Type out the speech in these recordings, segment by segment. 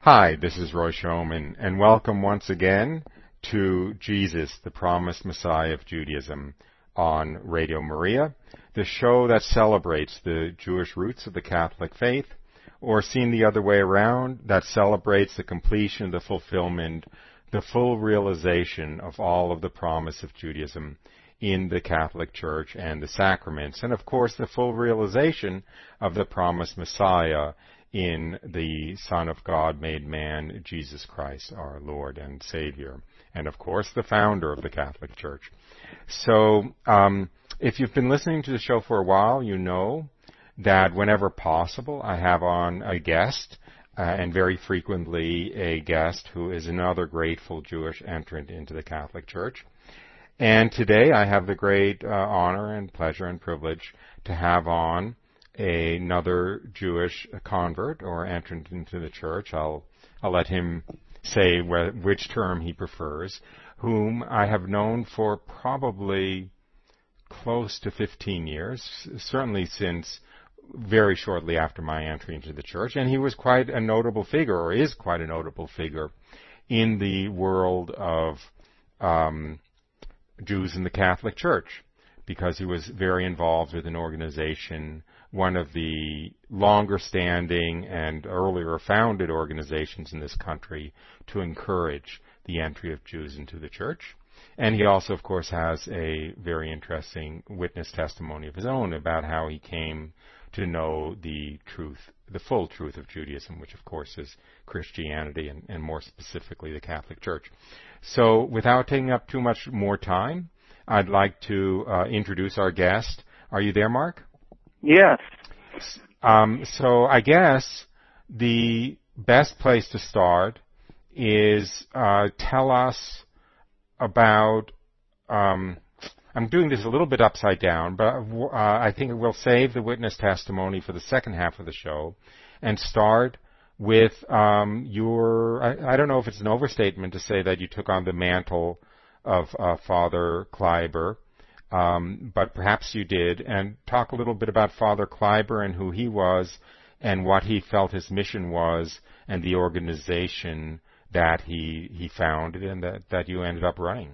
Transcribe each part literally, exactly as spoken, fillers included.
Hi, this is Roy Schoeman, and welcome once again to Jesus, the Promised Messiah of Judaism, on Radio Maria, the show that celebrates the Jewish roots of the Catholic faith, or seen the other way around, that celebrates the completion, the fulfillment, the full realization of all of the promise of Judaism in the Catholic Church and the sacraments, and of course the full realization of the promised Messiah in the Son of God made man, Jesus Christ, our Lord and Savior, and of course the founder of the Catholic Church. So um, if you've been listening to the show for a while, you know that whenever possible I have on a guest, uh, and very frequently a guest who is another grateful Jewish entrant into the Catholic Church. And today I have the great uh, honor and pleasure and privilege to have on another Jewish convert or entrant into the church. I'll I'll let him say wh- which term he prefers, whom I have known for probably close to fifteen years, certainly since very shortly after my entry into the church. And he was quite a notable figure, or is quite a notable figure, in the world of um, Jews in the Catholic Church, because he was very involved with an organization, one of the longer-standing and earlier founded organizations in this country to encourage the entry of Jews into the church. And he also, of course, has a very interesting witness testimony of his own about how he came to know the truth, the full truth of Judaism, which, of course, is Christianity and, and more specifically the Catholic Church. So without taking up too much more time, I'd like to uh, introduce our guest. Are you there, Mark? Yes. Um, so I guess the best place to start is uh, tell us about, um, I'm doing this a little bit upside down, but uh, I think we'll save the witness testimony for the second half of the show and start with um, your, I, I don't know if it's an overstatement to say that you took on the mantle of uh, Father Kleiber, um, but perhaps you did, and talk a little bit about Father Kleiber and who he was and what he felt his mission was and the organization that he he founded and that, that you ended up running.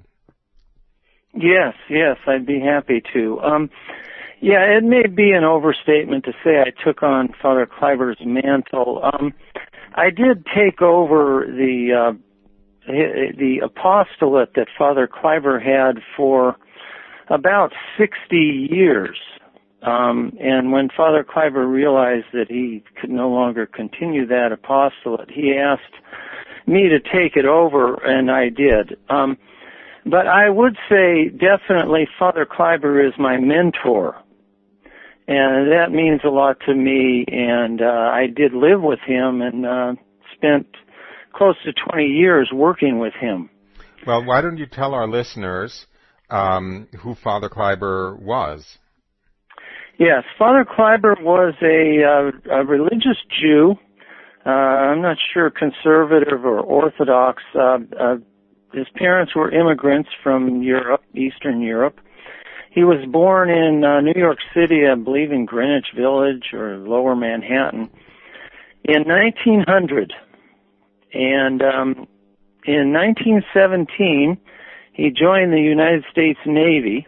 Yes, yes, I'd be happy to. Um, yeah, it may be an overstatement to say I took on Father Kleiber's mantle. Um, I did take over the uh, the apostolate that Father Kleiber had for about sixty years. Um, and when Father Kleiber realized that he could no longer continue that apostolate, he asked me to take it over, and I did. Um, but I would say definitely Father Kleiber is my mentor, and that means a lot to me, and uh, I did live with him and uh, spent close to twenty years working with him. Well, why don't you tell our listeners um, who Father Kleiber was? Yes, Father Kleiber was a, uh, a religious Jew. Uh, I'm not sure conservative or Orthodox. Uh, uh, his parents were immigrants from Europe, Eastern Europe. He was born in uh, New York City, I believe in Greenwich Village or Lower Manhattan, in nineteen hundred. And um, in nineteen seventeen, he joined the United States Navy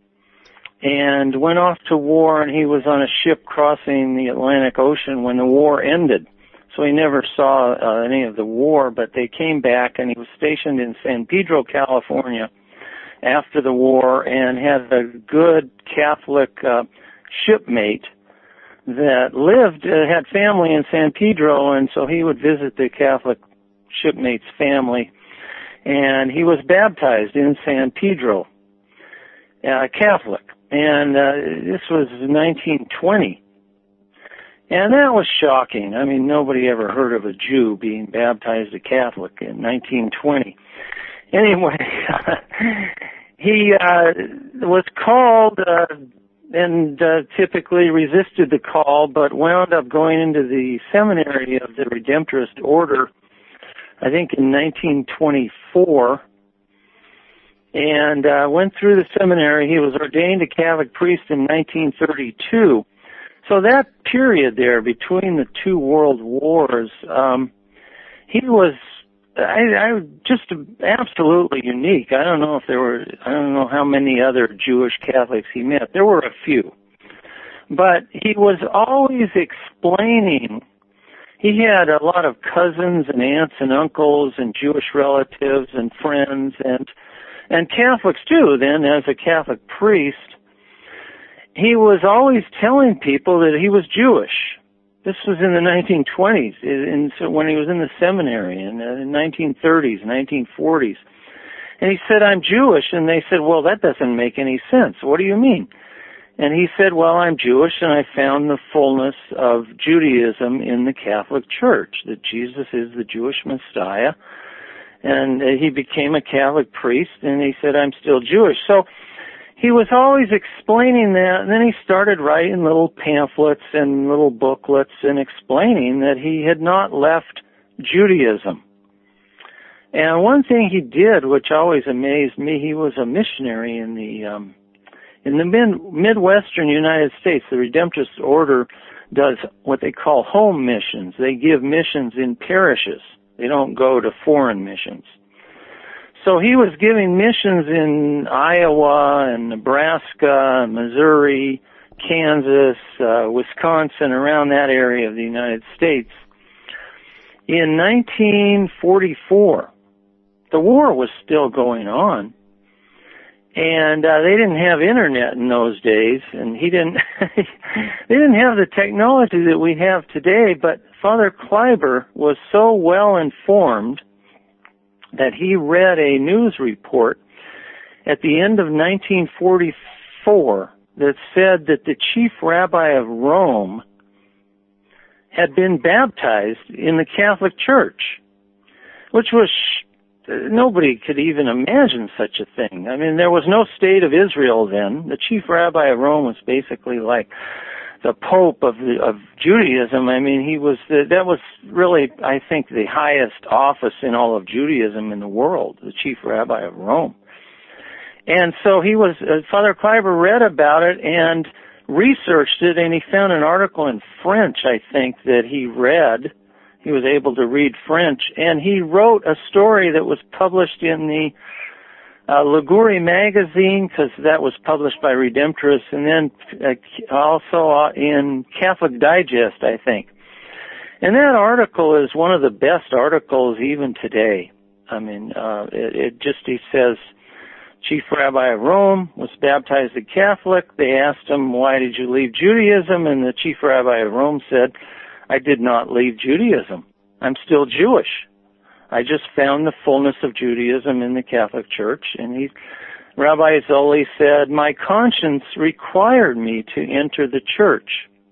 and went off to war, and he was on a ship crossing the Atlantic Ocean when the war ended. So he never saw uh, any of the war, but they came back, and he was stationed in San Pedro, California after the war, and had a good Catholic uh, shipmate that lived, uh, had family in San Pedro, and so he would visit the Catholic shipmate's family, and he was baptized in San Pedro, uh, Catholic, and uh, this was nineteen twenty. And that was shocking. I mean, nobody ever heard of a Jew being baptized a Catholic in nineteen twenty. Anyway, he uh, was called uh, and uh, typically resisted the call, but wound up going into the seminary of the Redemptorist Order, I think in nineteen twenty-four, and uh, went through the seminary. He was ordained a Catholic priest in nineteen thirty-two. So that period there between the two world wars, um, he was I, I just absolutely unique. I don't know if there were, I don't know how many other Jewish Catholics he met. There were a few. But he was always explaining. He had a lot of cousins and aunts and uncles and Jewish relatives and friends and and Catholics too. Then as a Catholic priest, he was always telling people that he was Jewish. This was in the nineteen twenties, in, so when he was in the seminary in the nineteen thirties, nineteen forties. And he said, I'm Jewish. And they said, well, that doesn't make any sense. What do you mean? And he said, well, I'm Jewish, and I found the fullness of Judaism in the Catholic Church, that Jesus is the Jewish Messiah. And he became a Catholic priest, and he said, I'm still Jewish. So he was always explaining that, and then he started writing little pamphlets and little booklets and explaining that he had not left Judaism. And one thing he did, which always amazed me, he was a missionary in the um, in the mid- Midwestern United States. The Redemptorist Order does what they call home missions. They give missions in parishes. They don't go to foreign missions. So he was giving missions in Iowa and Nebraska, Missouri, Kansas, uh, Wisconsin, around that area of the United States. In nineteen forty-four, the war was still going on, and uh, they didn't have internet in those days, and he didn't. They didn't have the technology that we have today. But Father Kleiber was so well informed that he read a news report at the end of nineteen forty-four that said that the chief rabbi of Rome had been baptized in the Catholic Church, which was, nobody could even imagine such a thing. I mean, there was no state of Israel then. The chief rabbi of Rome was basically like the Pope of the, of Judaism. I mean, he was the, that was really, I think, the highest office in all of Judaism in the world, the chief rabbi of Rome. And so he was, uh, Father Kleiber read about it and researched it, and he found an article in French, I think, that he read. He was able to read French, and he wrote a story that was published in the Uh, Liguri magazine, because that was published by Redemptorists, and then uh, also uh, in Catholic Digest, I think. And that article is one of the best articles even today. I mean, uh, it, it just, he says, Chief Rabbi of Rome was baptized a Catholic. They asked him, why did you leave Judaism? And the Chief Rabbi of Rome said, I did not leave Judaism. I'm still Jewish. I just found the fullness of Judaism in the Catholic Church. And he, Rabbi Zoli said, my conscience required me to enter the church.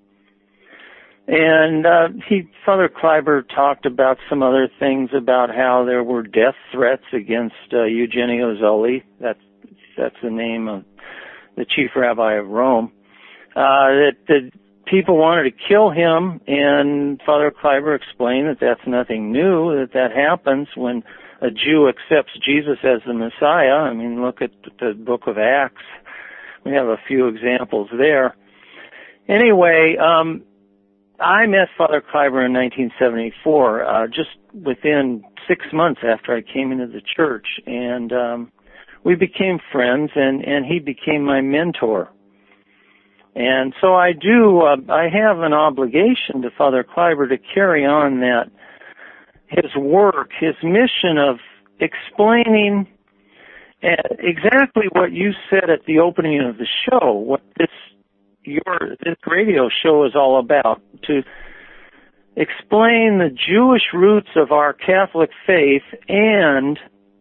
And uh, he, Father Kleiber talked about some other things about how there were death threats against uh, Eugenio Zoli. That's, that's the name of the chief rabbi of Rome. Uh, that the people wanted to kill him, and Father Kleiber explained that that's nothing new, that that happens when a Jew accepts Jesus as the Messiah. I mean, look at the book of Acts. We have a few examples there. Anyway, um, I met Father Kleiber in nineteen seventy-four, uh, just within six months after I came into the church, and um, we became friends, and, and he became my mentor. And so I do, uh, I have an obligation to Father Kleiber to carry on that, his work, his mission of explaining exactly what you said at the opening of the show, what this, your, this radio show is all about, to explain the Jewish roots of our Catholic faith and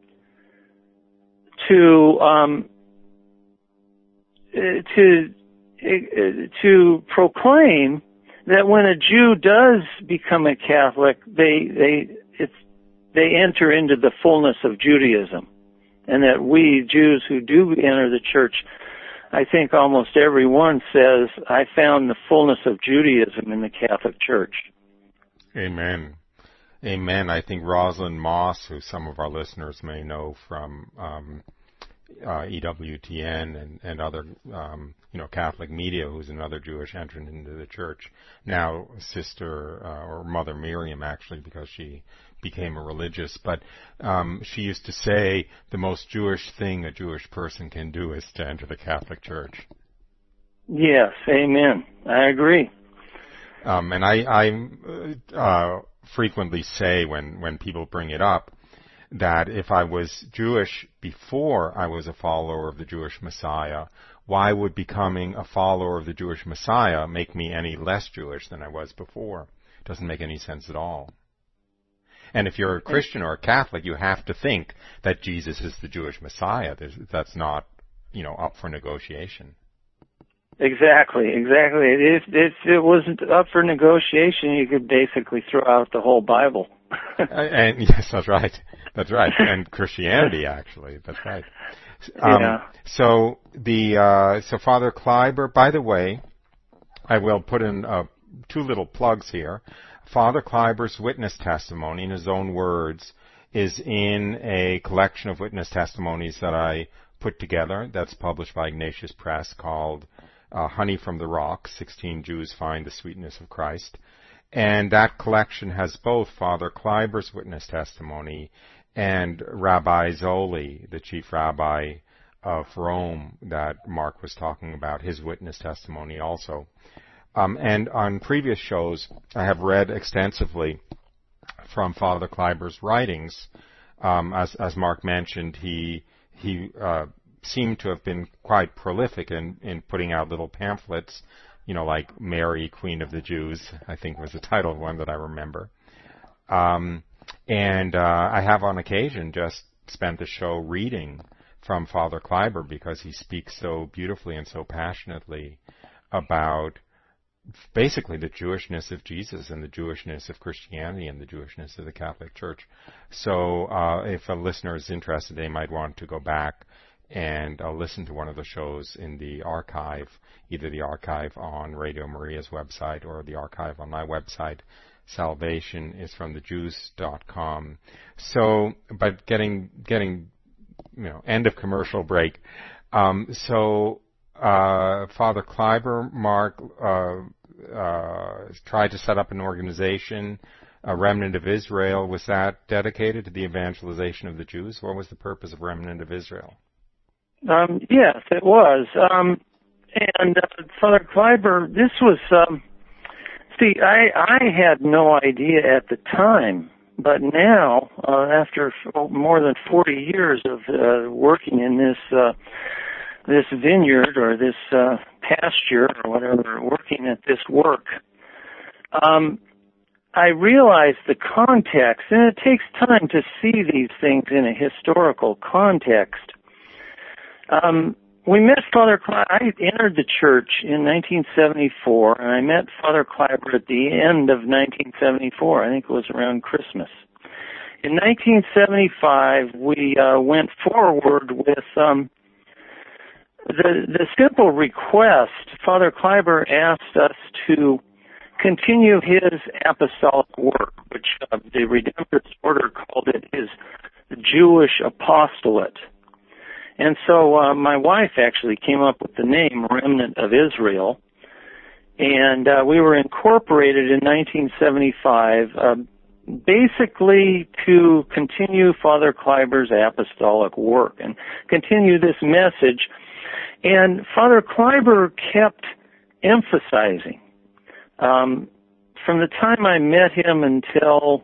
to, um, to, to proclaim that when a Jew does become a Catholic, they they it's they enter into the fullness of Judaism, and that we Jews who do enter the church, I think almost everyone says, I found the fullness of Judaism in the Catholic Church. Amen. Amen. I think Rosalind Moss, who some of our listeners may know from um, uh, E W T N and, and other, um, you know, Catholic Media, who's another Jewish entrant into the church. Now, Sister uh, or Mother Miriam, actually, because she became a religious. But um, she used to say the most Jewish thing a Jewish person can do is to enter the Catholic Church. Yes, amen. I agree. Um, and I, I uh, frequently say when, when people bring it up that if I was Jewish before I was a follower of the Jewish Messiah, why would becoming a follower of the Jewish Messiah make me any less Jewish than I was before? It doesn't make any sense at all. And if you're a Christian or a Catholic, you have to think that Jesus is the Jewish Messiah. There's, that's not, you know, up for negotiation. Exactly, exactly. If, if it wasn't up for negotiation, you could basically throw out the whole Bible. And yes, that's right. That's right. And Christianity, actually, that's right. Um, yeah. So the uh, so Father Kleiber. By the way, I will put in uh, two little plugs here. Father Kleiber's witness testimony, in his own words, is in a collection of witness testimonies that I put together. That's published by Ignatius Press, called Uh, Honey from the Rock, sixteen Jews Find the Sweetness of Christ. And that collection has both Father Kleiber's witness testimony and Rabbi Zoli, the chief rabbi of Rome that Mark was talking about, his witness testimony also. Um, and on previous shows, I have read extensively from Father Kleiber's writings. Um, as, as Mark mentioned, he he uh, seemed to have been quite prolific in, in putting out little pamphlets, you know, like Mary, Queen of the Jews, I think was the title of one that I remember. Um, and uh, I have on occasion just spent the show reading from Father Kleiber because he speaks so beautifully and so passionately about basically the Jewishness of Jesus and the Jewishness of Christianity and the Jewishness of the Catholic Church. So uh, if a listener is interested, they might want to go back and uh, listen to one of the shows in the archive, either the archive on Radio Maria's website or the archive on my website. Salvation is from the Jews dot com. So, but getting, getting, you know, end of commercial break. Um, so, uh, Father Kleiber, Mark, uh, uh, tried to set up an organization, a Remnant of Israel. Was that dedicated to the evangelization of the Jews? What was the purpose of Remnant of Israel? Um, yes, it was. Um, and uh, Father Kleiber, this was, um, see, I, I had no idea at the time, but now, uh, after more than forty years of uh, working in this uh, this vineyard or this uh, pasture or whatever, working at this work, um, I realized the context, and it takes time to see these things in a historical context. Um, we met Father Kleiber. I entered the church in nineteen seventy-four, and I met Father Kleiber at the end of nineteen seventy-four. I think it was around Christmas. In nineteen seventy-five, we uh, went forward with um, the the simple request. Father Kleiber asked us to continue his apostolic work, which uh, the Redemptorist Order called it his Jewish apostolate. And so uh, my wife actually came up with the name Remnant of Israel, and uh, we were incorporated in nineteen seventy-five uh, basically to continue Father Kleiber's apostolic work and continue this message. And Father Kleiber kept emphasizing, um, from the time I met him until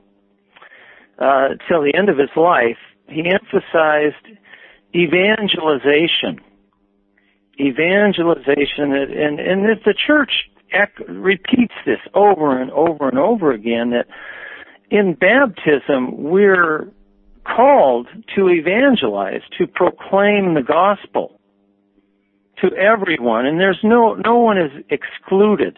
uh, till the end of his life, he emphasized evangelization, evangelization, and, and if the church ec- repeats this over and over and over again, that in baptism we're called to evangelize, to proclaim the gospel to everyone, and there's no no one is excluded.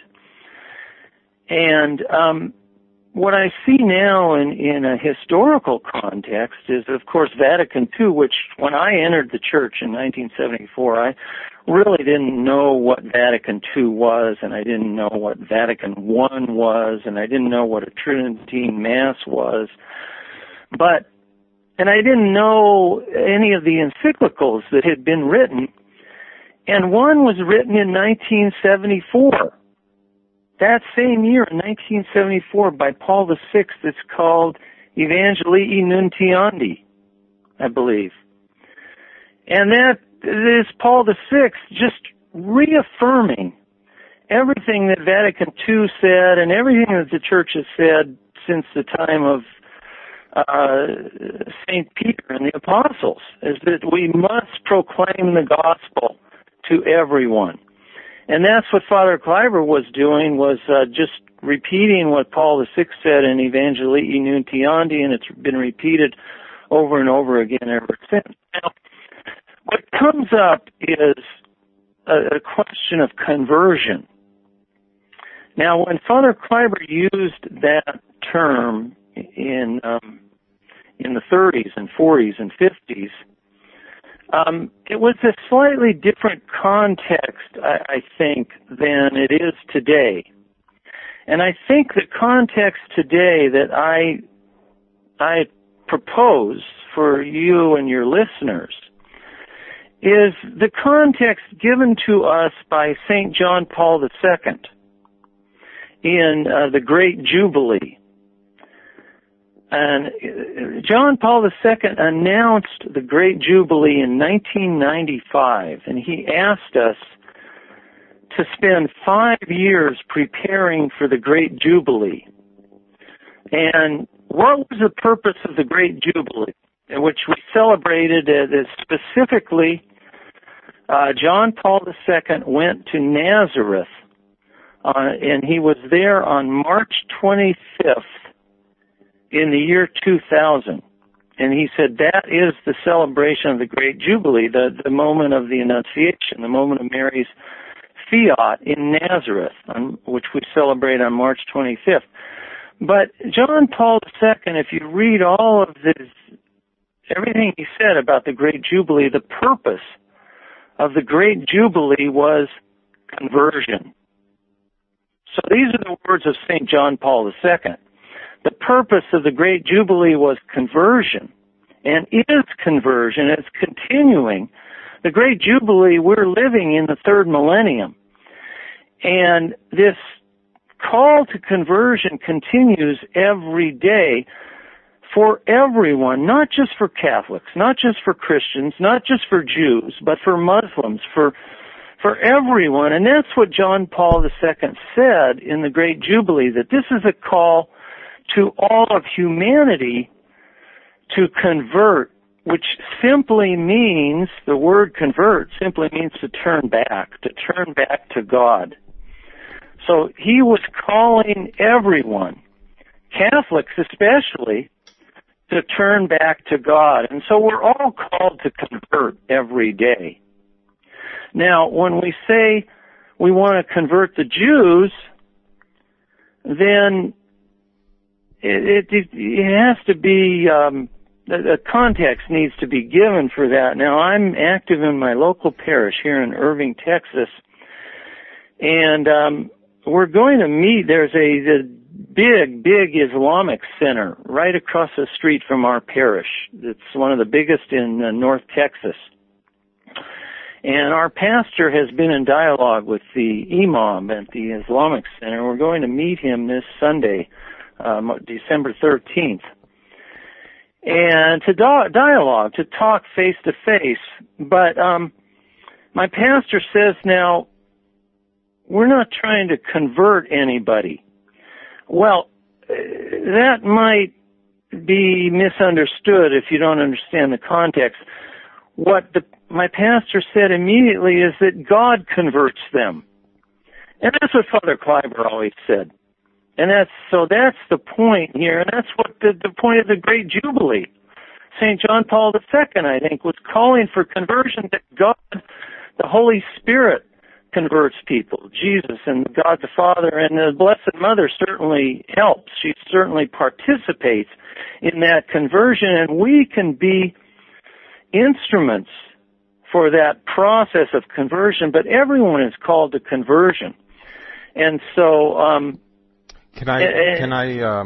And um, what I see now in, in a historical context is, of course, Vatican Two, which when I entered the church in nineteen seventy-four, I really didn't know what Vatican Two was, and I didn't know what Vatican One was, and I didn't know what a Tridentine Mass was. But and I didn't know any of the encyclicals that had been written, and one was written in nineteen seventy-four. That same year, in nineteen seventy-four, by Paul the Sixth, it's called Evangelii Nuntiandi, I believe. And that is Paul the Sixth just reaffirming everything that Vatican Two said and everything that the Church has said since the time of uh, Saint Peter and the Apostles, is that we must proclaim the gospel to everyone. And that's what Father Kleiber was doing, was uh, just repeating what Paul the Sixth said in Evangelii Nuntiandi, and it's been repeated over and over again ever since. Now, what comes up is a, a question of conversion. Now, when Father Kleiber used that term in um, in the thirties and forties and fifties, Um, it was a slightly different context, I, I think, than it is today. And I think the context today that I I propose for you and your listeners is the context given to us by Saint John Paul the Second in uh, the Great Jubilee. And John Paul the Second announced the Great Jubilee in nineteen ninety-five, and he asked us to spend five years preparing for the Great Jubilee. And what was the purpose of the Great Jubilee, in which we celebrated uh, specifically, uh, John Paul the Second went to Nazareth, uh, and he was there on March twenty-fifth, in the year two thousand. And he said that is the celebration of the Great Jubilee, the, the moment of the Annunciation, the moment of Mary's fiat in Nazareth, on, which we celebrate on March twenty-fifth. But John Paul the Second, if you read all of this, everything he said about the Great Jubilee, the purpose of the Great Jubilee was conversion. So these are the words of Saint John Paul the Second. The purpose of the Great Jubilee was conversion, and is conversion. It's continuing. The Great Jubilee, we're living in the third millennium. And this call to conversion continues every day for everyone, not just for Catholics, not just for Christians, not just for Jews, but for Muslims, for for everyone. And that's what John Paul the Second said in the Great Jubilee, that this is a call to all of humanity to convert, which simply means, the word convert simply means to turn back, to turn back to God. So he was calling everyone, Catholics especially, to turn back to God. And so we're all called to convert every day. Now, when we say we want to convert the Jews, then It, it, it has to be, um, the, the context needs to be given for that. Now, I'm active in my local parish here in Irving, Texas, and um, we're going to meet, there's a, a big, big Islamic center right across the street from our parish. It's one of the biggest in uh, North Texas. And our pastor has been in dialogue with the imam at the Islamic center. We're going to meet him this Sunday, Um, December thirteenth, and to do- dialogue, to talk face to face. But um, my pastor says, now, we're not trying to convert anybody. Well, that might be misunderstood if you don't understand the context. What the, my pastor said immediately is that God converts them. And that's what Father Kleiber always said. And that's, so that's the point here, and that's what the, the point of the Great Jubilee. Saint John Paul the Second, I think, was calling for conversion, that God, the Holy Spirit, converts people. Jesus and God the Father and the Blessed Mother certainly helps. She certainly participates in that conversion, and we can be instruments for that process of conversion, but everyone is called to conversion. And so, um, Can I can I um,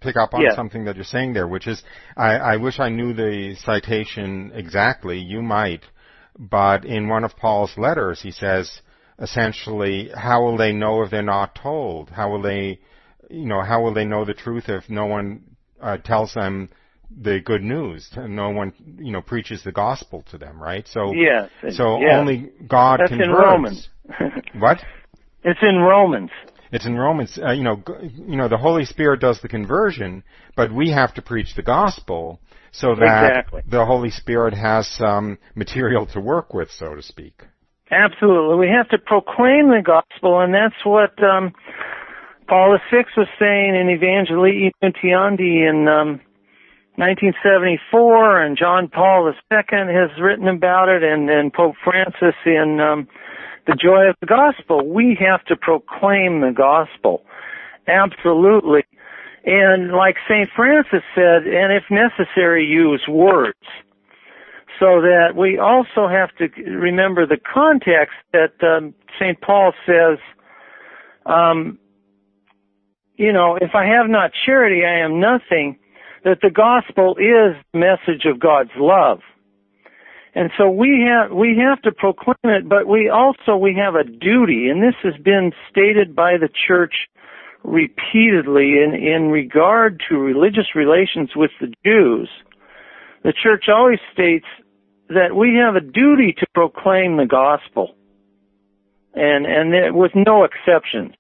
pick up on yes. something that you're saying there, which is, I, I wish I knew the citation exactly. You might, but in one of Paul's letters, he says, essentially, how will they know if they're not told? How will they, you know, how will they know the truth if no one uh, tells them the good news? No one, you know, preaches the gospel to them, right? So, yes, so yes. only God That's converts. in Romans. What? It's in Romans. It's in Romans. Uh, you know, you know, the Holy Spirit does the conversion, but we have to preach the gospel so that exactly. the Holy Spirit has some material to work with, so to speak. Absolutely. We have to proclaim the gospel, and that's what um, Paul the Sixth was saying in Evangelii Nuntiandi in um, nineteen seventy-four, and John Paul the Second has written about it, and, and Pope Francis in um, The Joy of the Gospel. We have to proclaim the gospel. Absolutely. And like Saint Francis said, and if necessary, use words. So that we also have to remember the context that um, Saint Paul says, um, you know, if I have not charity, I am nothing, that the gospel is the message of God's love. And so we have, we have to proclaim it, but we also, we have a duty, and this has been stated by the church repeatedly in, in regard to religious relations with the Jews. The church always states that we have a duty to proclaim the gospel, and and it, with no exceptions.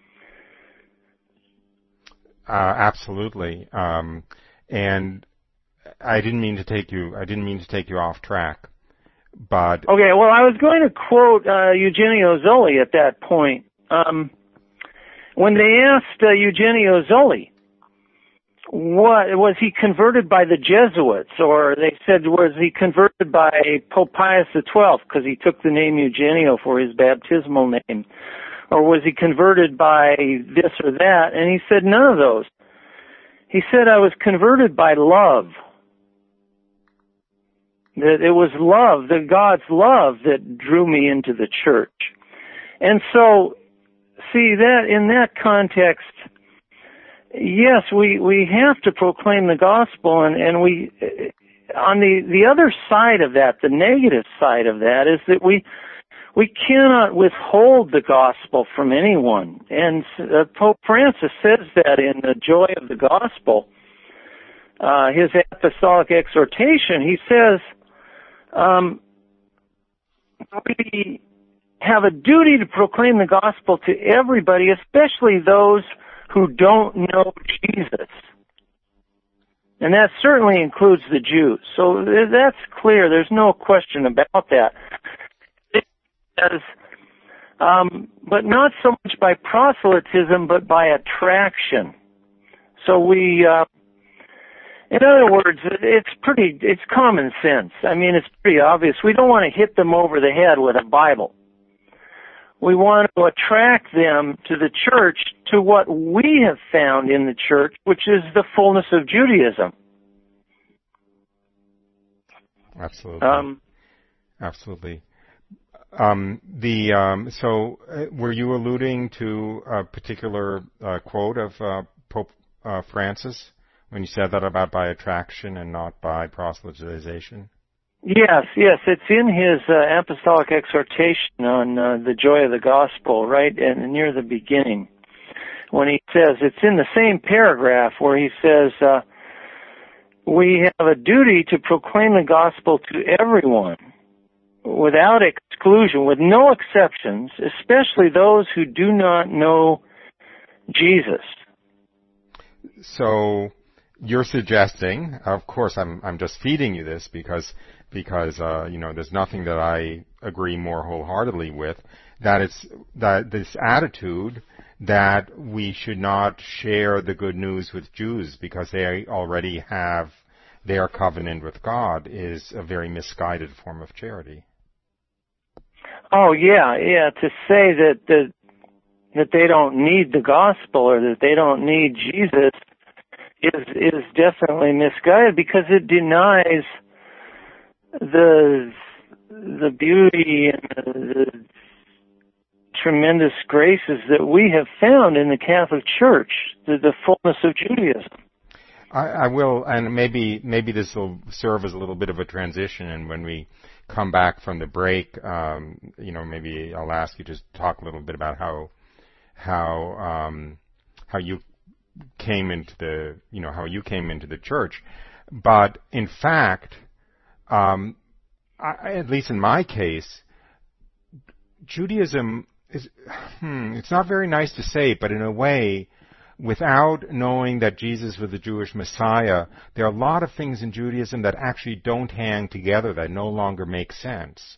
Uh, absolutely, um, and I didn't mean to take you. I didn't mean to take you off track, but okay. Well, I was going to quote uh, Eugenio Zoli at that point. Um, when they asked uh, Eugenio Zoli, what was he converted by the Jesuits, or they said was he converted by Pope Pius the Twelfth because he took the name Eugenio for his baptismal name, or was he converted by this or that? And he said none of those. He said I was converted by love. That it was love, that God's love that drew me into the church. And so, see that in that context. Yes, we, we have to proclaim the gospel, and, and we, on the, the other side of that, the negative side of that, is that we, we cannot withhold the gospel from anyone. And uh, Pope Francis says that in The Joy of the Gospel, uh, his apostolic exhortation. He says, um, we have a duty to proclaim the gospel to everybody, especially those who don't know Jesus. And that certainly includes the Jews. So that's clear. There's no question about that. It says, um, but not so much by proselytism, but by attraction. So we, uh, in other words, it's pretty, it's common sense. I mean, it's pretty obvious. We don't want to hit them over the head with a Bible. We want to attract them to the church, to what we have found in the church, which is the fullness of Judaism. Absolutely. Um, Absolutely. Um, the um, so, uh, were you alluding to a particular uh, quote of uh, Pope uh, Francis when you said that about by attraction and not by proselytization? Yes, yes, it's in his uh, apostolic exhortation on uh, the joy of the gospel, right, and near the beginning, when he says, it's in the same paragraph where he says, uh, we have a duty to proclaim the gospel to everyone, without exclusion, with no exceptions, especially those who do not know Jesus. So, you're suggesting, of course, I'm I'm just feeding you this because because uh, you know there's nothing that I agree more wholeheartedly with, that it's that this attitude that we should not share the good news with Jews because they already have their covenant with God is a very misguided form of charity. Oh yeah, yeah. To say that the that they don't need the gospel or that they don't need Jesus is is definitely misguided, because it denies the the beauty and the, the tremendous graces that we have found in the Catholic Church, the, the fullness of Judaism. I, I will, and maybe maybe this will serve as a little bit of a transition. And when we come back from the break, um, you know, maybe I'll ask you to talk a little bit about how how um, how you came into the you know how you came into the church. But in fact, um, I, at least in my case, Judaism is hmm, it's not very nice to say, but in a way, without knowing that Jesus was the Jewish Messiah, there are a lot of things in Judaism that actually don't hang together, that no longer make sense.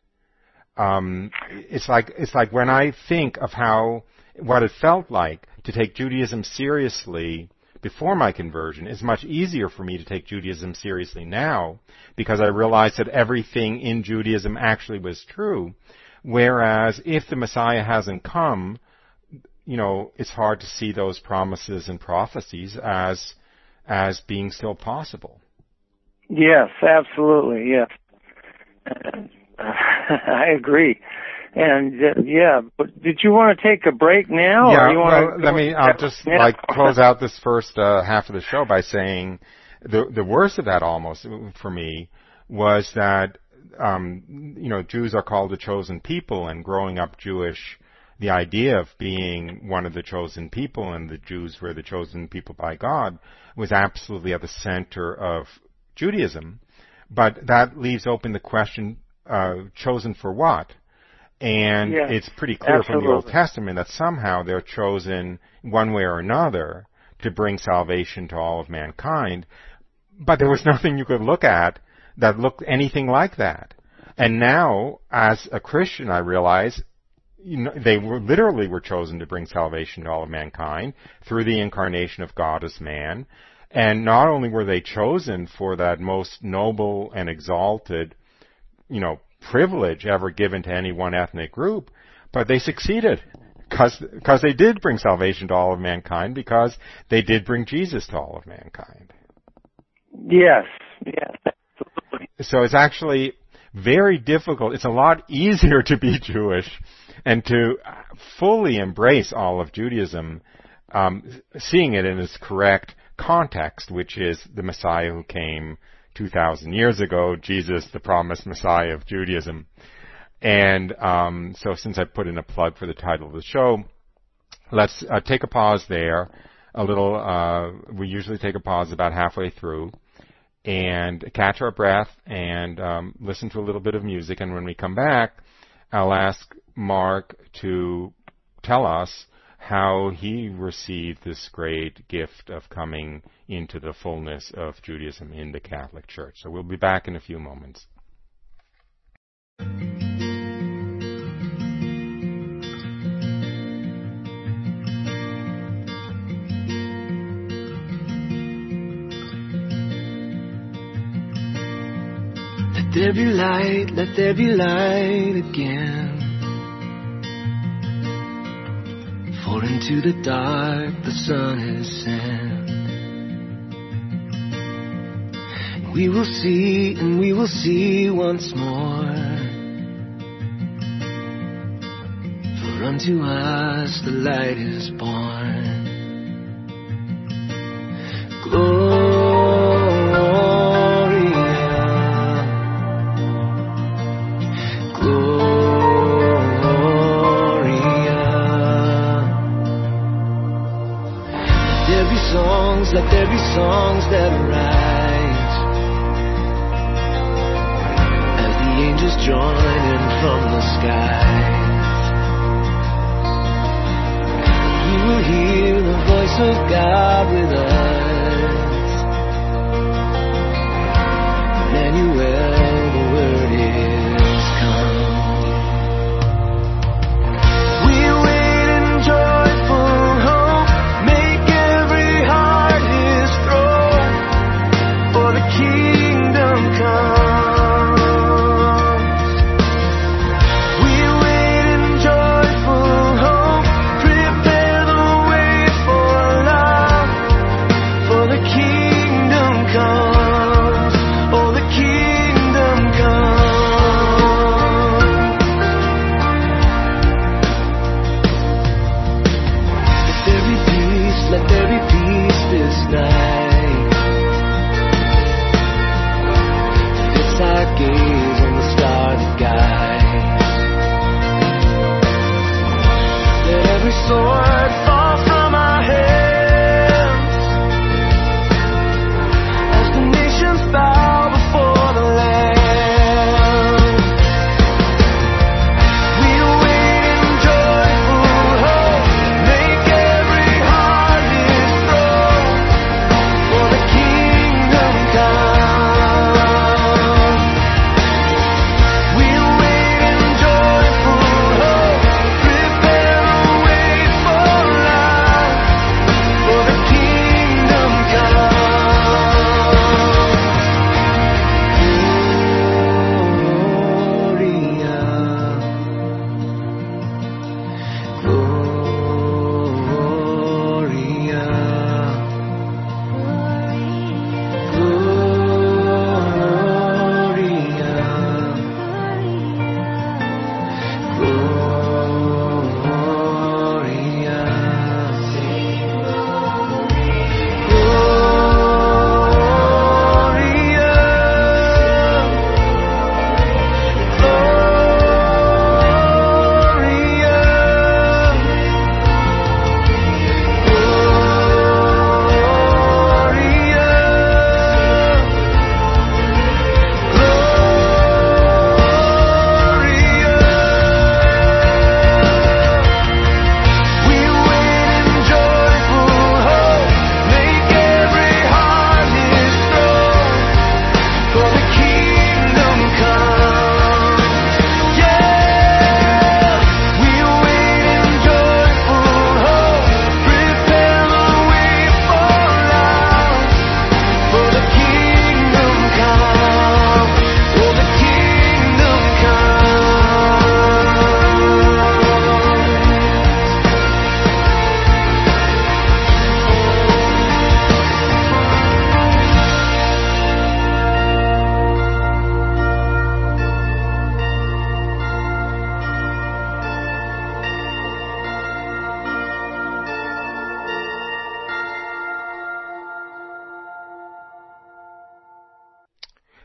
Um, it's like it's like when I think of how what it felt like to take Judaism seriously before my conversion, it's much easier for me to take Judaism seriously now because I realize that everything in Judaism actually was true. Whereas if the Messiah hasn't come, you know, it's hard to see those promises and prophecies as as being still possible. Yes, absolutely. Yes, uh, I agree. And uh, yeah, but did you want to take a break now? Yeah. Or you well, want to let me. I'll just now? like close out this first uh, half of the show by saying the the worst of that almost for me was that um, you know Jews are called the chosen people, and growing up Jewish, the idea of being one of the chosen people and the Jews were the chosen people by God was absolutely at the center of Judaism. But that leaves open the question, uh, chosen for what? And yes, it's pretty clear absolutely. from the Old Testament that somehow they're chosen one way or another to bring salvation to all of mankind. But there was nothing you could look at that looked anything like that. And now, as a Christian, I realize You know, they were literally were chosen to bring salvation to all of mankind through the incarnation of God as man. And not only were they chosen for that most noble and exalted, you know, privilege ever given to any one ethnic group, but they succeeded because because they did bring salvation to all of mankind because they did bring Jesus to all of mankind. Yes, yes, absolutely. So it's actually very difficult. It's a lot easier to be Jewish and to fully embrace all of Judaism, um, seeing it in its correct context, which is the Messiah who came two thousand years ago, Jesus, the promised Messiah of Judaism. And um, so since I put in a plug for the title of the show, let's uh, take a pause there. A little, uh, we usually take a pause about halfway through and catch our breath and um, listen to a little bit of music. And when we come back, I'll ask Mark to tell us how he received this great gift of coming into the fullness of Judaism in the Catholic Church. So we'll be back in a few moments. Let there be light, let there be light again. For into the dark the sun is sent. And we will see, and we will see once more. For unto us the light is born. Let there be songs that arise as the angels join in from the skies. We will hear the voice of God with us. Emmanuel, the word is come. We wait in joyful hope. Make every heart his throne, for the kingdom comes. We wait in joyful hope. Prepare the way for love, for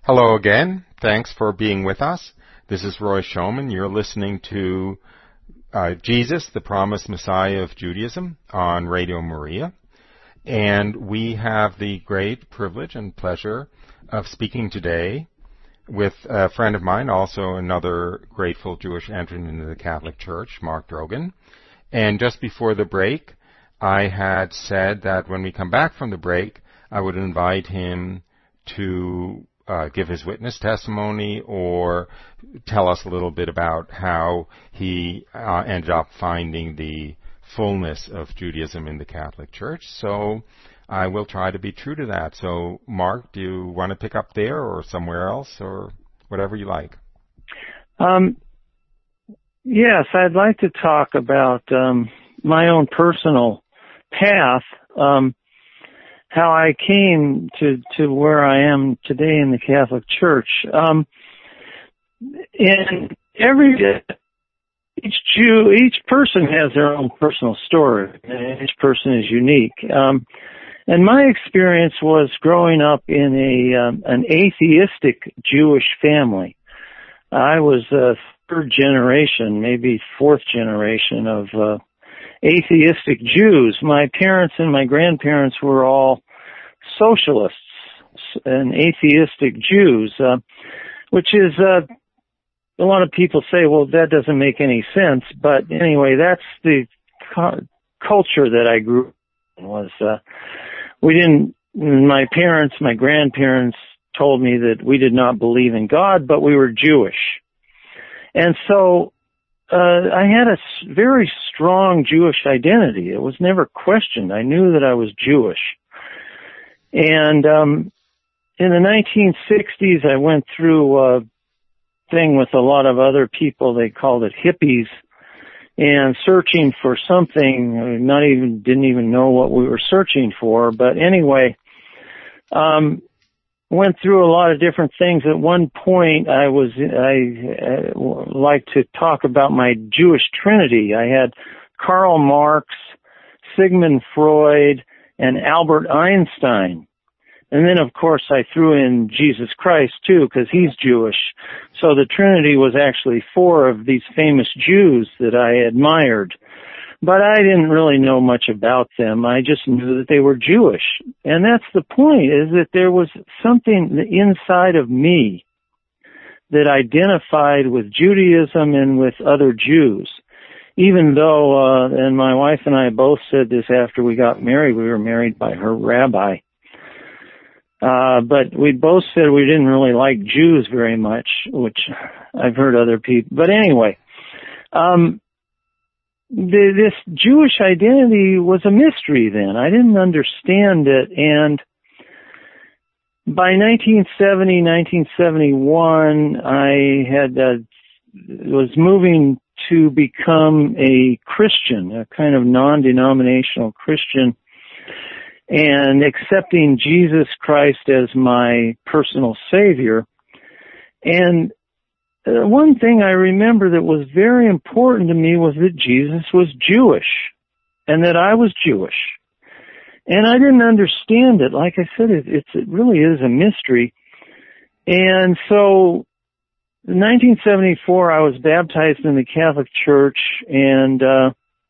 Hello again. Thanks for being with us. This is Roy Schoeman. You're listening to uh, Jesus, the Promised Messiah of Judaism on Radio Maria. And we have the great privilege and pleasure of speaking today with a friend of mine, also another grateful Jewish entrant into the Catholic Church, Mark Drogen. And just before the break, I had said that when we come back from the break, I would invite him to uh, give his witness testimony or tell us a little bit about how he uh, ended up finding the fullness of Judaism in the Catholic Church. So I will try to be true to that. So, Mark, do you want to pick up there or somewhere else or whatever you like? Um, yes, I'd like to talk about um, my own personal path, um, how I came to, to where I am today in the Catholic Church. Um, and every each Jew, each person has their own personal story, and each person is unique. Um, and my experience was growing up in a um, an atheistic Jewish family. I was a third generation, maybe fourth generation of uh, atheistic Jews. My parents and my grandparents were all socialists and atheistic Jews, uh, which is, uh, a lot of people say, well, that doesn't make any sense. But anyway, that's the cu- culture that I grew up in. Was, uh, we didn't, my parents, my grandparents told me that we did not believe in God, but we were Jewish. And so, uh, I had a very strong Jewish identity. It was never questioned. I knew that I was Jewish. And, um, in the nineteen sixties, I went through a thing with a lot of other people. They called it hippies, and searching for something, not even, didn't even know what we were searching for. But anyway, um, went through a lot of different things. At one point, I was, I uh, like to talk about my Jewish Trinity. I had Karl Marx, Sigmund Freud, and Albert Einstein. And then, of course, I threw in Jesus Christ, too, because he's Jewish. So the Trinity was actually four of these famous Jews that I admired. But I didn't really know much about them. I just knew that they were Jewish. And that's the point, is that there was something inside of me that identified with Judaism and with other Jews. Even though, uh, and my wife and I both said this after we got married, we were married by her rabbi. Uh, but we both said we didn't really like Jews very much, which I've heard other people. But anyway, um, the, this Jewish identity was a mystery then. I didn't understand it. And by nineteen seventy, nineteen seventy-one, I had, uh, was moving to become a Christian, a kind of non-denominational Christian, and accepting Jesus Christ as my personal Savior. And uh, one thing I remember that was very important to me was that Jesus was Jewish, and that I was Jewish. And I didn't understand it. Like I said, it, it's, it really is a mystery. And so, in nineteen seventy-four, I was baptized in the Catholic Church, and uh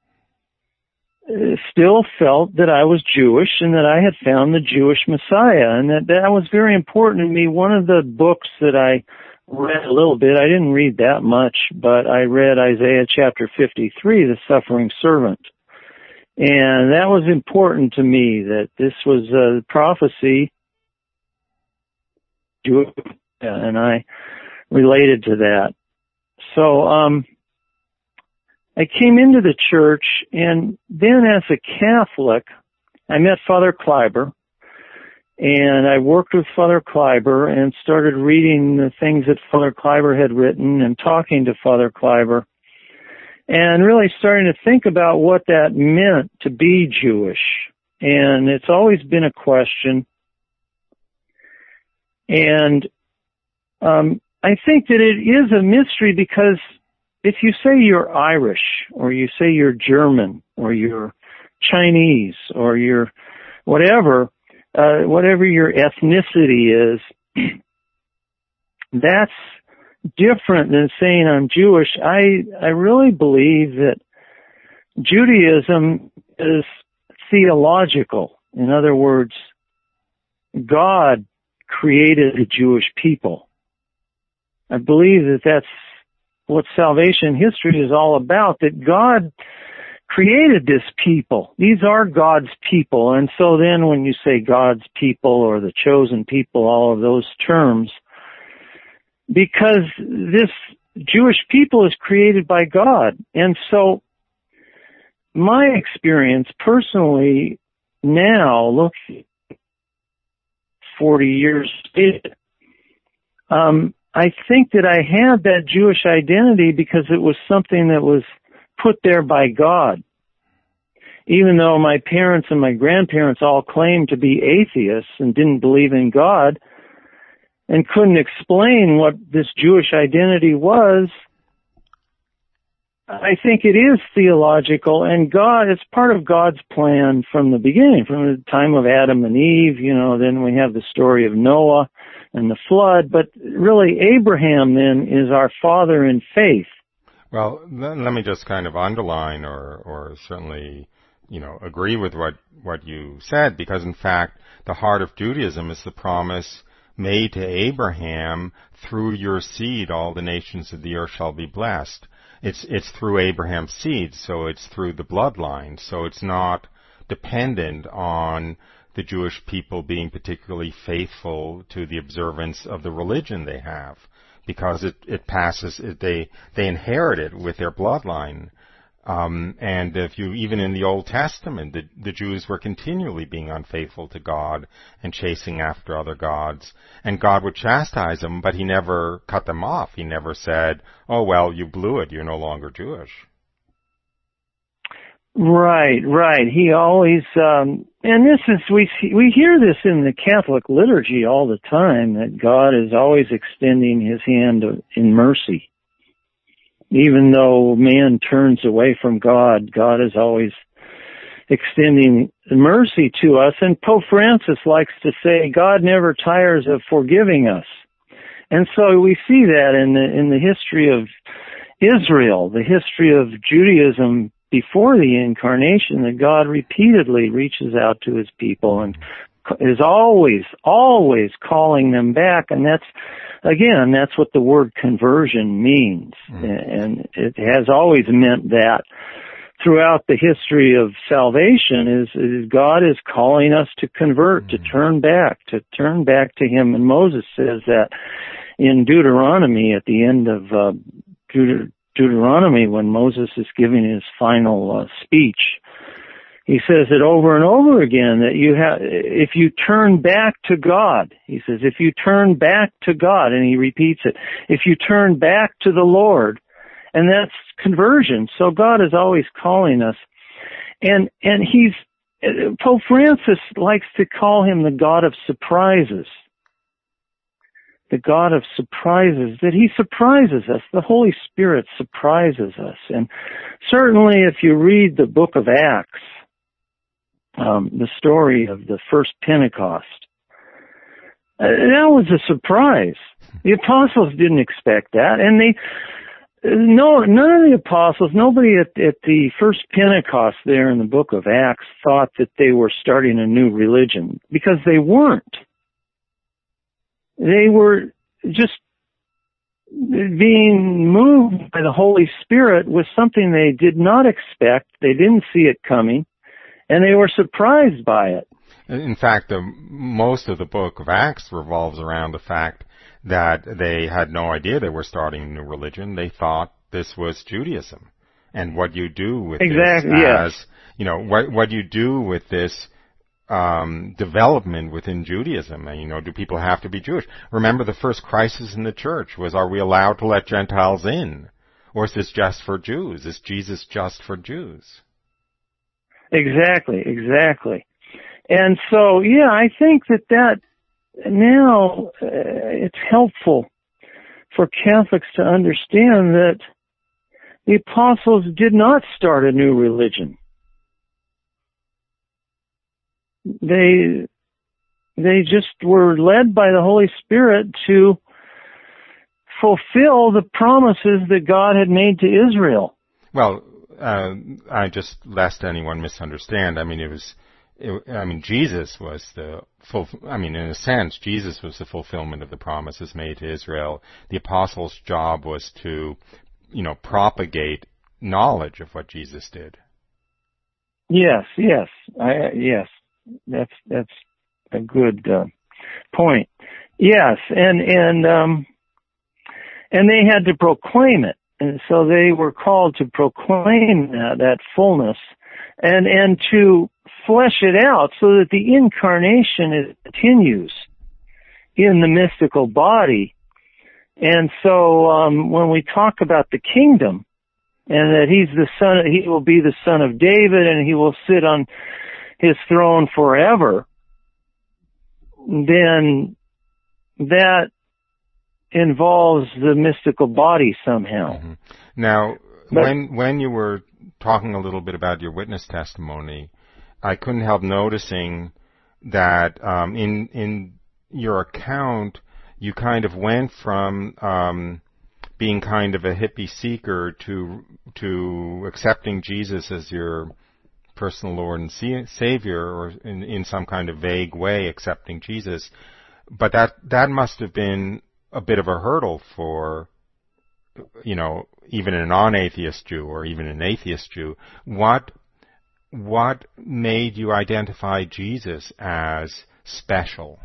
still felt that I was Jewish and that I had found the Jewish Messiah, and that that was very important to me. One of the books that I read a little bit, I didn't read that much, but I read Isaiah chapter fifty-three, the suffering servant. And that was important to me, that this was a prophecy, and I related to that. So, um, I came into the church, and then as a Catholic, I met Father Kleiber, and I worked with Father Kleiber and started reading the things that Father Kleiber had written and talking to Father Kleiber, and really starting to think about what that meant to be Jewish. And it's always been a question. And um, I think that it is a mystery, because if you say you're Irish, or you say you're German, or you're Chinese, or you're whatever, uh, whatever your ethnicity is, that's different than saying I'm Jewish. I, I really believe that Judaism is theological. In other words, God created the Jewish people. I believe that that's what salvation history is all about, that God created this people. These are God's people. And so then when you say God's people or the chosen people, all of those terms, because this Jewish people is created by God. And so my experience personally now, look, forty years later, um, I think that I had that Jewish identity because it was something that was put there by God. Even though my parents and my grandparents all claimed to be atheists and didn't believe in God and couldn't explain what this Jewish identity was, I think it is theological, and God, it's part of God's plan from the beginning, from the time of Adam and Eve. You know, then we have the story of Noah and the flood, but really Abraham then is our father in faith. Well, then let me just kind of underline or, or certainly, you know, agree with what, what you said, because in fact, the heart of Judaism is the promise made to Abraham, through your seed all the nations of the earth shall be blessed. It's, it's through Abraham's seed, so it's through the bloodline, so it's not dependent on the Jewish people being particularly faithful to the observance of the religion they have, because it, it passes, it, they, they inherit it with their bloodline. Um, and if you, even in the Old Testament, the, the Jews were continually being unfaithful to God and chasing after other gods. And God would chastise them, but He never cut them off. He never said, oh, well, you blew it, you're no longer Jewish. Right, right. He always, um, and this is, we see, we hear this in the Catholic liturgy all the time, that God is always extending His hand in mercy. Even though man turns away from God, God is always extending mercy to us. And Pope Francis likes to say, God never tires of forgiving us. And so we see that in the, in the history of Israel, the history of Judaism before the incarnation, that God repeatedly reaches out to His people and is always, always calling them back. And that's, again, that's what the word conversion means. Mm. And it has always meant that throughout the history of salvation is, is God is calling us to convert, mm. to turn back, to turn back to Him. And Moses says that in Deuteronomy, at the end of uh, Deut- Deuteronomy, when Moses is giving his final uh, speech, he says it over and over again, that you have, if you turn back to God, he says, if you turn back to God, and he repeats it, if you turn back to the Lord, and that's conversion. So God is always calling us. And, and he's, Pope Francis likes to call Him the God of surprises. The God of surprises, that He surprises us. The Holy Spirit surprises us. And certainly if you read the book of Acts, Um, the story of the first Pentecost, uh, that was a surprise. The apostles didn't expect that, and they, no, none of the apostles, nobody at, at the first Pentecost there in the book of Acts thought that they were starting a new religion, because they weren't. They were just being moved by the Holy Spirit with something they did not expect. They didn't see it coming. And they were surprised by it. In fact, the, most of the book of Acts revolves around the fact that they had no idea they were starting a new religion. They thought this was Judaism. And what you do with exactly, this yes. as, you know, what, what you do with this um, development within Judaism. And, you know, do people have to be Jewish? Remember, the first crisis in the church was, are we allowed to let Gentiles in? Or is this just for Jews? Is Jesus just for Jews? Exactly, exactly. And so, yeah, I think that that now uh, it's helpful for Catholics to understand that the apostles did not start a new religion. They, they just were led by the Holy Spirit to fulfill the promises that God had made to Israel. Well, uh, I just, lest anyone misunderstand, I mean, it was, it, I mean, Jesus was the full, I mean, in a sense, Jesus was the fulfillment of the promises made to Israel. The apostles' job was to, you know, propagate knowledge of what Jesus did. Yes, yes, I, yes. That's that's a good uh, point. Yes, and and um, and they had to proclaim it, and so they were called to proclaim that that fullness, and and to flesh it out so that the incarnation is, continues in the mystical body. And so um, when we talk about the kingdom, and that he's the son, he will be the son of David, and he will sit on his throne forever, then that involves the mystical body somehow. Mm-hmm. Now, but, when when you were talking a little bit about your witness testimony, I couldn't help noticing that um, in in your account, you kind of went from um, being kind of a hippie seeker to to accepting Jesus as your personal Lord and Savior, or in, in some kind of vague way accepting Jesus. But that that must have been a bit of a hurdle for, you know, even a non-atheist Jew or even an atheist Jew. What what made you identify Jesus as special?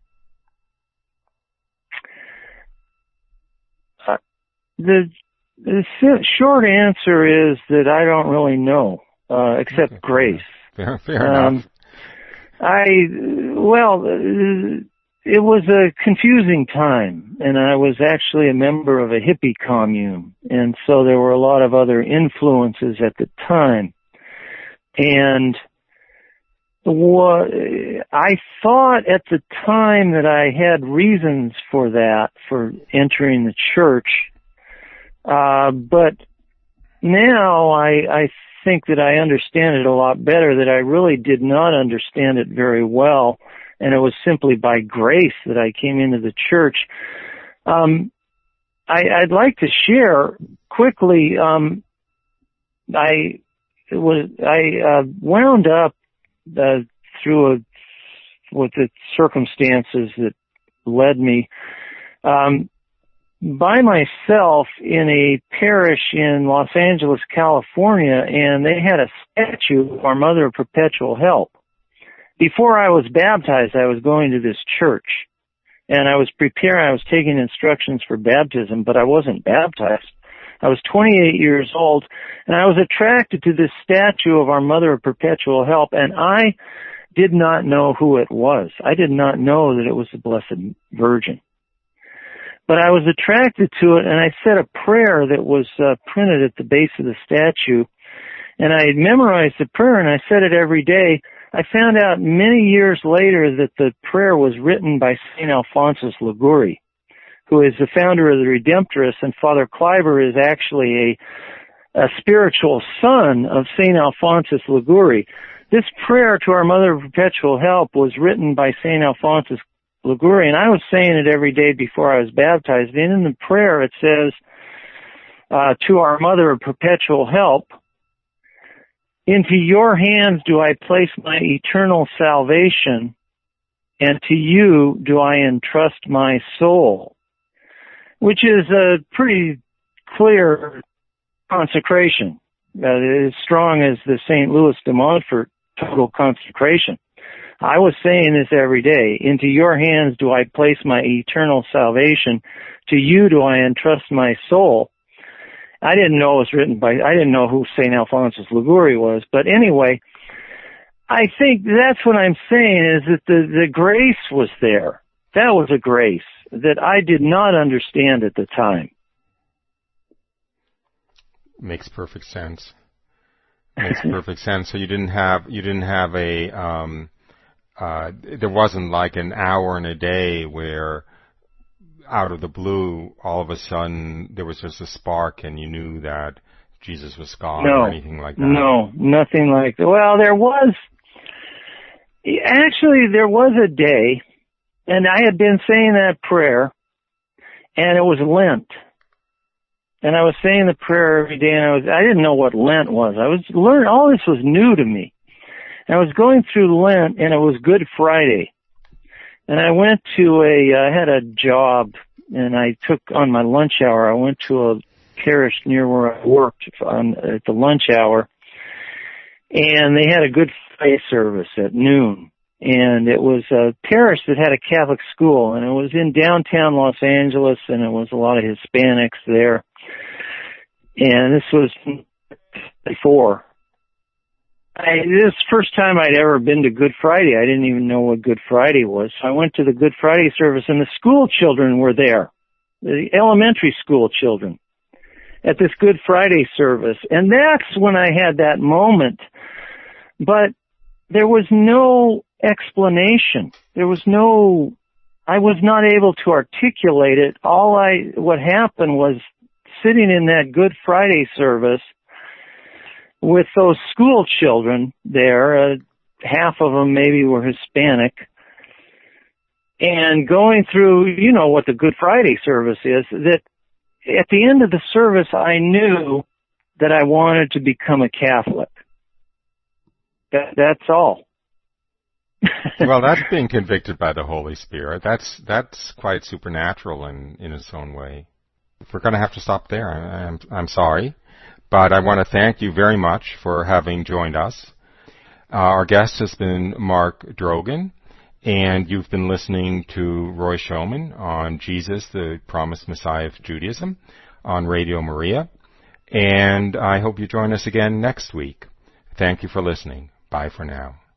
Uh, the, the short answer is that I don't really know. Uh, except okay. Grace. Fair, fair um, enough. I, well, it was a confusing time, and I was actually a member of a hippie commune, and so there were a lot of other influences at the time. And what, I thought at the time that I had reasons for that, for entering the church, uh, but now I, I think that I understand it a lot better, that I really did not understand it very well, and it was simply by grace that I came into the church. Um, I, I'd like to share quickly, um, I was, I, uh, wound up, uh, through a, with the circumstances that led me, um, by myself in a parish in Los Angeles, California, and they had a statue of our Mother of Perpetual Help. Before I was baptized, I was going to this church, and I was preparing, I was taking instructions for baptism, but I wasn't baptized. I was twenty-eight years old, and I was attracted to this statue of our Mother of Perpetual Help, and I did not know who it was. I did not know that it was the Blessed Virgin. But I was attracted to it, and I said a prayer that was uh, printed at the base of the statue, and I had memorized the prayer, and I said it every day. I found out many years later that the prayer was written by Saint Alphonsus Liguori, who is the founder of the Redemptorists, and Father Kleiber is actually a, a spiritual son of Saint Alphonsus Liguori. This prayer to our Mother of Perpetual Help was written by Saint Alphonsus Liguori, and I was saying it every day before I was baptized. And in the prayer it says, uh, to our Mother of Perpetual Help, into your hands do I place my eternal salvation, and to you do I entrust my soul, which is a pretty clear consecration, uh, as strong as the Saint Louis de Montfort total consecration. I was saying this every day. Into your hands do I place my eternal salvation. To you do I entrust my soul. I didn't know it was written by, I didn't know who Saint Alphonsus Liguori was. But anyway, I think that's what I'm saying, is that the, the grace was there. That was a grace that I did not understand at the time. Makes perfect sense. Makes perfect sense. So you didn't have, you didn't have a, um, Uh, there wasn't like an hour in a day where out of the blue, all of a sudden, there was just a spark and you knew that Jesus was God no, or anything like that? No, nothing like that. Well, there was, actually there was a day, and I had been saying that prayer, and it was Lent. And I was saying the prayer every day, and I was, I didn't know what Lent was. I was learning, all this was new to me. And I was going through Lent, and it was Good Friday. And I went to a, I had a job, and I took, on my lunch hour, I went to a parish near where I worked on, at the lunch hour, and they had a Good Friday service at noon. And it was a parish that had a Catholic school, and it was in downtown Los Angeles, and it was a lot of Hispanics there. And this was before. I, this was the first time I'd ever been to Good Friday. I didn't even know what Good Friday was. So I went to the Good Friday service, and the school children were there, the elementary school children, at this Good Friday service. And that's when I had that moment. But there was no explanation. There was no, I was not able to articulate it. All I, what happened was sitting in that Good Friday service with those school children there, uh, half of them maybe were Hispanic, and going through, you know what the Good Friday service is, that at the end of the service I knew that I wanted to become a Catholic. That, that's all. Well, that's being convicted by the Holy Spirit. That's that's quite supernatural in, in its own way. We're going to have to stop there. I'm, I'm sorry. But I want to thank you very much for having joined us. Uh, our guest has been Mark Drogen, and you've been listening to Roy Showman on Jesus, the Promised Messiah of Judaism, on Radio Maria. And I hope you join us again next week. Thank you for listening. Bye for now.